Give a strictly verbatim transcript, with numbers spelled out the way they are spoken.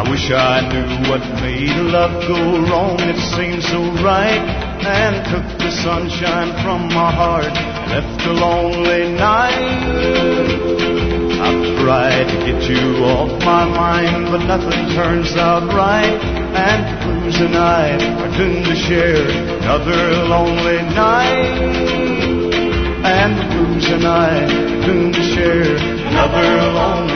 I wish I knew what made love go wrong. It seemed so right and took the sunshine from my heart and left a lonely night. I've tried to get you off my mind, but nothing turns out right. And Booze and I are doomed to share another lonely night. And Booze and I are doomed to share another lonely night.